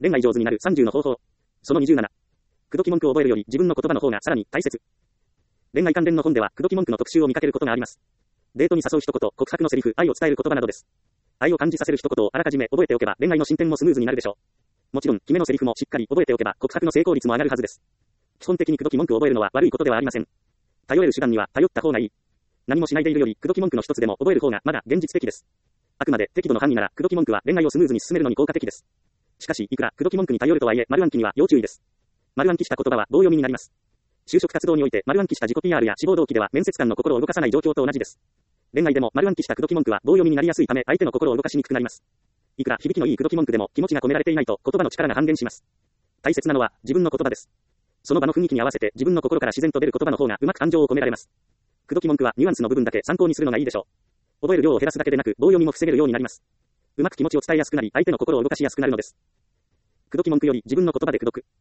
恋愛上手になる30の方法。その27。口説き文句を覚えるより自分の言葉の方がさらに大切。恋愛関連の本では口説き文句の特集を見かけることがあります。デートに誘う一言、告白のセリフ、愛を伝える言葉などです。愛を感じさせる一言をあらかじめ覚えておけば恋愛の進展もスムーズになるでしょう。もちろん、決めのセリフもしっかり覚えておけば告白の成功率も上がるはずです。基本的に口説き文句を覚えるのは悪いことではありません。頼れる手段には頼った方がいい。何もしないでいるより口説き文句の一つでも覚える方がまだ現実的です。あくまで適度の範囲なら口説き文句は恋愛をスムーズに進めるのに効果的です。しかし、いくら口説き文句に頼るとはいえ丸暗記には要注意です。丸暗記した言葉は棒読みになります。就職活動において丸暗記した自己 PR や志望動機では面接官の心を動かさない状況と同じです。恋愛でも丸暗記した口説き文句は棒読みになりやすいため相手の心を動かしにくくなります。いくら響きのいい口説き文句でも気持ちが込められていないと言葉の力が半減します。大切なのは自分の言葉です。その場の雰囲気に合わせて自分の心から自然と出る言葉の方がうまく感情を込められます。口説き文句はニュアンスの部分だけ参考にするのがいいでしょう。覚える量を減らすだけでなく棒読みも防げるようになります。うまく気持ちを伝えやすくなり相手の心を動かしやすくなるのです。口説き文句より自分の言葉で口説く。